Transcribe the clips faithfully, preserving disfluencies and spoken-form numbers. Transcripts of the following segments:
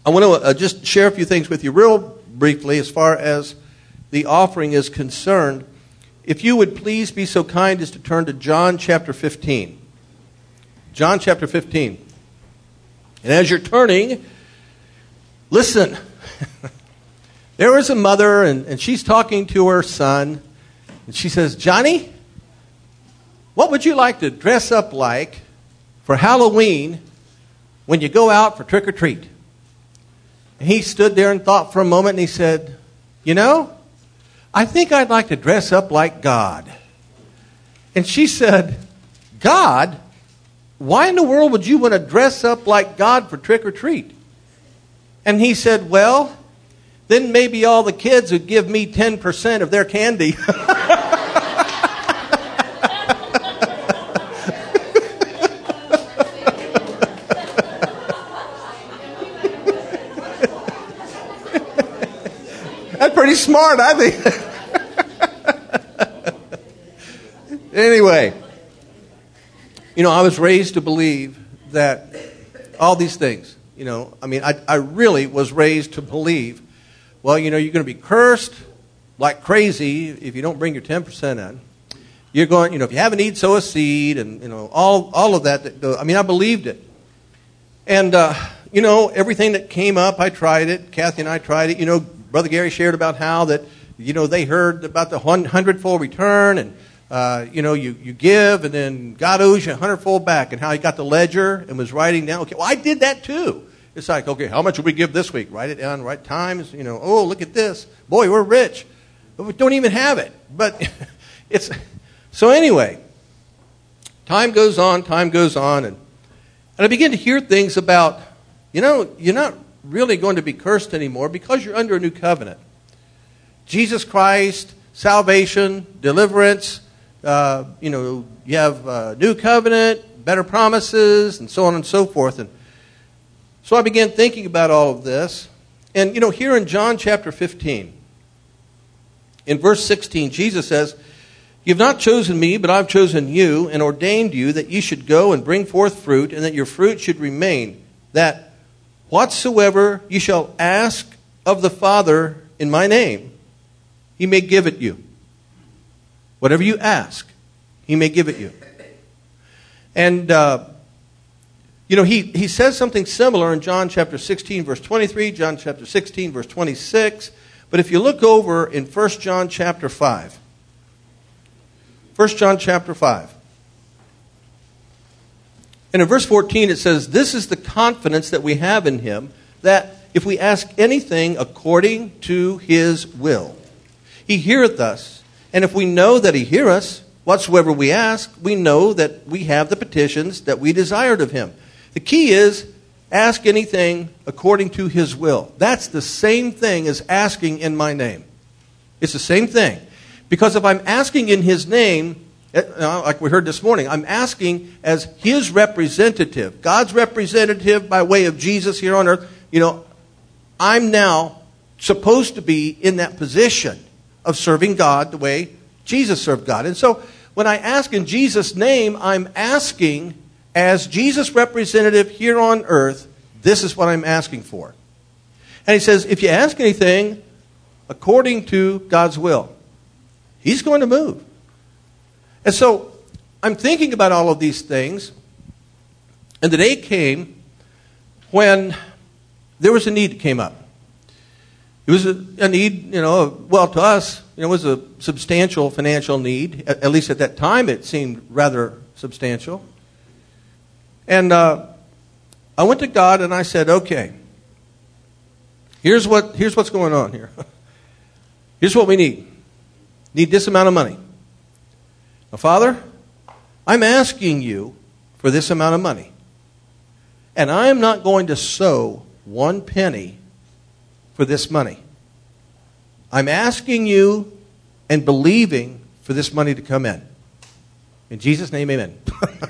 I want to uh, just share a few things with you real briefly as far as the offering is concerned. If you would please be so kind as to turn to John chapter fifteen. John chapter fifteen. And as you're turning, listen. There was a mother, and, and she's talking to her son. And she says, Johnny, what would you like to dress up like for Halloween when you go out for trick-or-treat? And he stood there and thought for a moment, and he said, you know, I think I'd like to dress up like God. And she said, God? Why in the world would you want to dress up like God for trick-or-treat? And he said, well, then maybe all the kids would give me ten percent of their candy. That's pretty smart, I think. Anyway, you know, I was raised to believe that all these things, you know, I mean, I, I really was raised to believe, well, you know, you're going to be cursed like crazy if you don't bring your ten percent in. You're going, you know, if you have a need, sow a seed, and, you know, all all of that. that I mean, I believed it. And, uh, you know, everything that came up, I tried it. Kathy and I tried it. You know, Brother Gary shared about how that, you know, they heard about the hundredfold return, and, uh, you know, you, you give, and then God owes you a hundredfold back, and how he got the ledger and was writing down. Okay, well, I did that too. It's like, okay, how much will we give this week? Write it down, right times, you know, oh, look at this. Boy, we're rich. But we don't even have it. But it's, so anyway, time goes on, time goes on, and, and I begin to hear things about, you know, you're not really going to be cursed anymore because you're under a new covenant. Jesus Christ, salvation, deliverance, uh, you know, you have a new covenant, better promises, and so on and so forth. And so I began thinking about all of this. And, you know, here in John chapter fifteen, in verse sixteen, Jesus says, "You've not chosen me, but I've chosen you and ordained you that you should go and bring forth fruit, and that your fruit should remain, that whatsoever you shall ask of the Father in my name, he may give it you." Whatever you ask, he may give it you. And, uh, you know, he, he says something similar in John chapter sixteen, verse twenty-three, John chapter sixteen, verse twenty-six. But if you look over in First John chapter five, First John chapter five, and in verse fourteen it says, "This is the confidence that we have in him, that if we ask anything according to his will, he heareth us. And if we know that he heareth us, whatsoever we ask, we know that we have the petitions that we desired of him." The key is, ask anything according to his will. That's the same thing as asking in my name. It's the same thing. Because if I'm asking in his name, like we heard this morning, I'm asking as his representative, God's representative by way of Jesus here on earth. You know, I'm now supposed to be in that position of serving God the way Jesus served God. And so when I ask in Jesus' name, I'm asking as Jesus' representative here on earth, this is what I'm asking for. And he says, if you ask anything according to God's will, he's going to move. And so I'm thinking about all of these things, and the day came when there was a need that came up. It was a, a need, you know, well, to us, you know, it was a substantial financial need. At, at least at that time, it seemed rather substantial. And uh, I went to God and I said, okay, here's what here's what's going on here. Here's what we need. Need this amount of money. Now, Father, I'm asking you for this amount of money. And I am not going to sow one penny for this money. I'm asking you and believing for this money to come in. In Jesus' name, amen.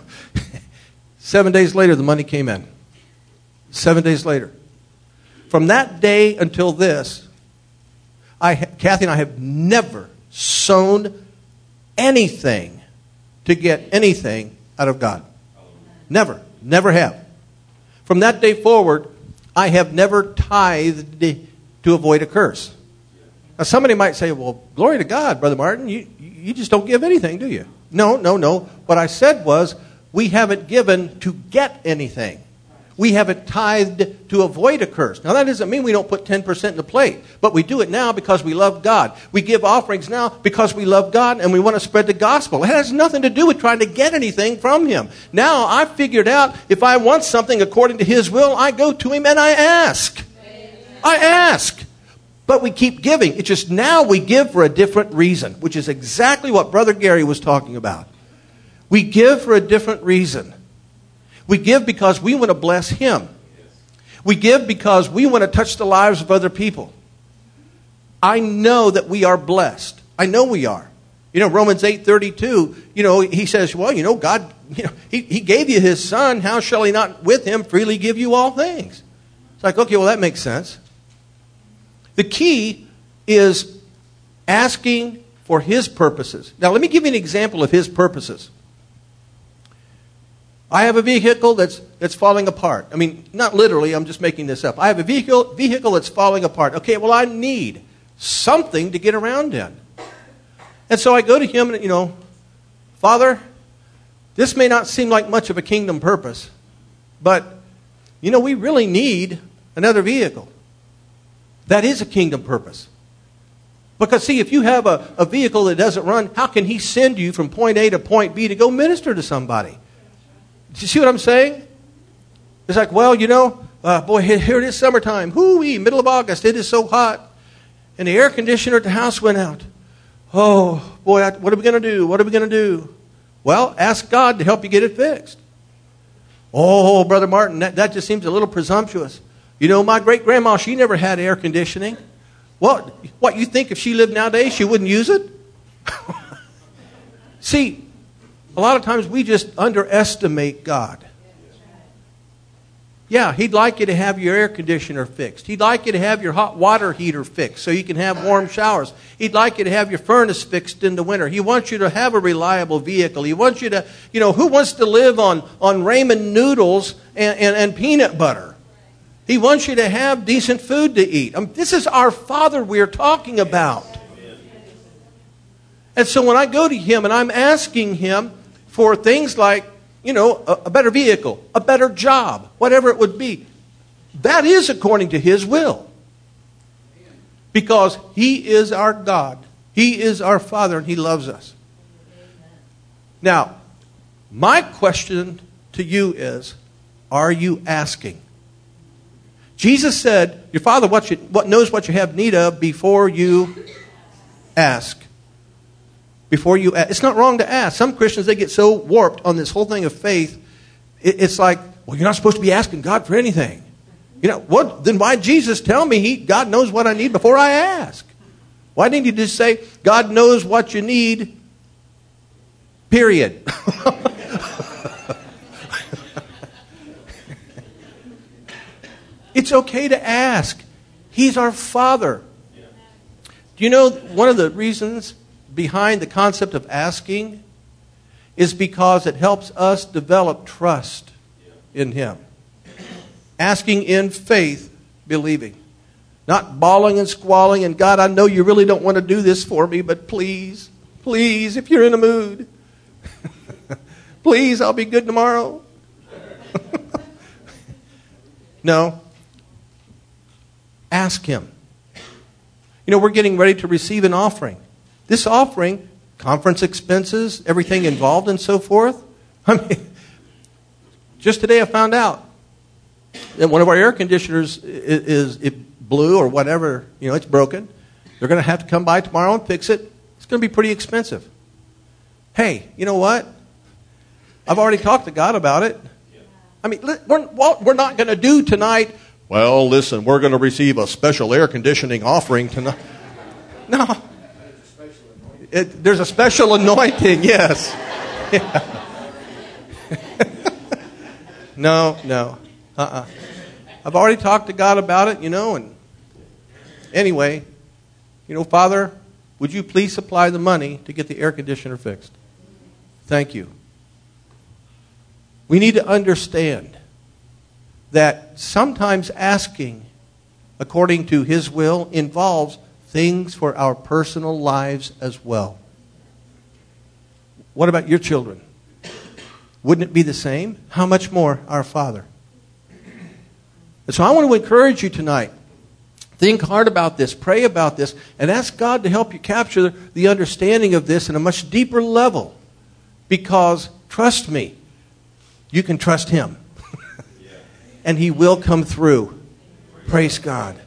Seven days later, the money came in. Seven days later. From that day until this, I, Kathy and I have never sown anything to get anything out of God. Never. Never have. From that day forward, I have never tithed to avoid a curse. Now somebody might say, well, glory to God, Brother Martin, you, you just don't give anything, do you? No, no, no. What I said was, we haven't given to get anything. We haven't tithed to avoid a curse. Now that doesn't mean we don't put ten percent in the plate, but we do it now because we love God. We give offerings now because we love God and we want to spread the gospel. It has nothing to do with trying to get anything from Him. Now I've figured out if I want something according to His will, I go to Him and I ask. I ask. But we keep giving. It's just now we give for a different reason, which is exactly what Brother Gary was talking about. We give for a different reason. We give because we want to bless Him. We give because we want to touch the lives of other people. I know that we are blessed. I know we are. You know, Romans eight thirty-two, you know, he says, well, you know, God, you know, he, he gave you His Son. How shall He not with Him freely give you all things? It's like, okay, well, that makes sense. The key is asking for His purposes. Now, let me give you an example of His purposes. I have a vehicle that's that's falling apart. I mean, not literally, I'm just making this up. I have a vehicle vehicle that's falling apart. Okay, well, I need something to get around in. And so I go to Him and, you know, Father, this may not seem like much of a kingdom purpose, but, you know, we really need another vehicle. That is a kingdom purpose. Because, see, if you have a, a vehicle that doesn't run, how can He send you from point A to point B to go minister to somebody? Do you see what I'm saying? It's like, well, you know, uh, boy, here it is summertime. Hoo-wee, middle of August. It is so hot. And the air conditioner at the house went out. Oh, boy, I, what are we going to do? What are we going to do? Well, ask God to help you get it fixed. Oh, Brother Martin, that, that just seems a little presumptuous. You know, my great-grandma, she never had air conditioning. What, what, you think if she lived nowadays, she wouldn't use it? See, a lot of times we just underestimate God. Yeah, He'd like you to have your air conditioner fixed. He'd like you to have your hot water heater fixed so you can have warm showers. He'd like you to have your furnace fixed in the winter. He wants you to have a reliable vehicle. He wants you to, you know, who wants to live on, on ramen noodles and, and, and peanut butter? He wants you to have decent food to eat. I mean, this is our Father we're talking about. And so when I go to Him and I'm asking Him for things like, you know, a, a better vehicle, a better job, whatever it would be, that is according to His will. Because He is our God. He is our Father and He loves us. Now, my question to you is, are you asking? Jesus said, your Father what you, what knows what you have need of before you ask. Before you ask. It's not wrong to ask. Some Christians, they get so warped on this whole thing of faith. It, it's like, well, you're not supposed to be asking God for anything. You know, what? Then why did Jesus tell me he, God knows what I need before I ask? Why didn't He just say, God knows what you need, period? It's okay to ask. He's our Father. Do you know one of the reasons behind the concept of asking is because it helps us develop trust in Him. Asking in faith, believing. Not bawling and squalling, and God, I know you really don't want to do this for me, but please, please, if you're in a mood, please, I'll be good tomorrow. No. Ask Him. You know, we're getting ready to receive an offering. This offering, conference expenses, everything involved and so forth. I mean, just today I found out that one of our air conditioners is, is it blew or whatever, you know, it's broken. They're going to have to come by tomorrow and fix it. It's going to be pretty expensive. Hey, you know what? I've already talked to God about it. I mean, we're, what we're not going to do tonight, well, listen, we're going to receive a special air conditioning offering tonight. No. It, there's a special anointing, yes. Yeah. no, no. Uh-uh. I've already talked to God about it, you know, and anyway, you know, Father, would you please supply the money to get the air conditioner fixed? Thank you. We need to understand that sometimes asking according to His will involves things for our personal lives as well. What about your children? Wouldn't it be the same? How much more our Father? And so I want to encourage you tonight. Think hard about this, pray about this, and ask God to help you capture the understanding of this in a much deeper level. Because, trust me, you can trust Him. And He will come through. Praise God.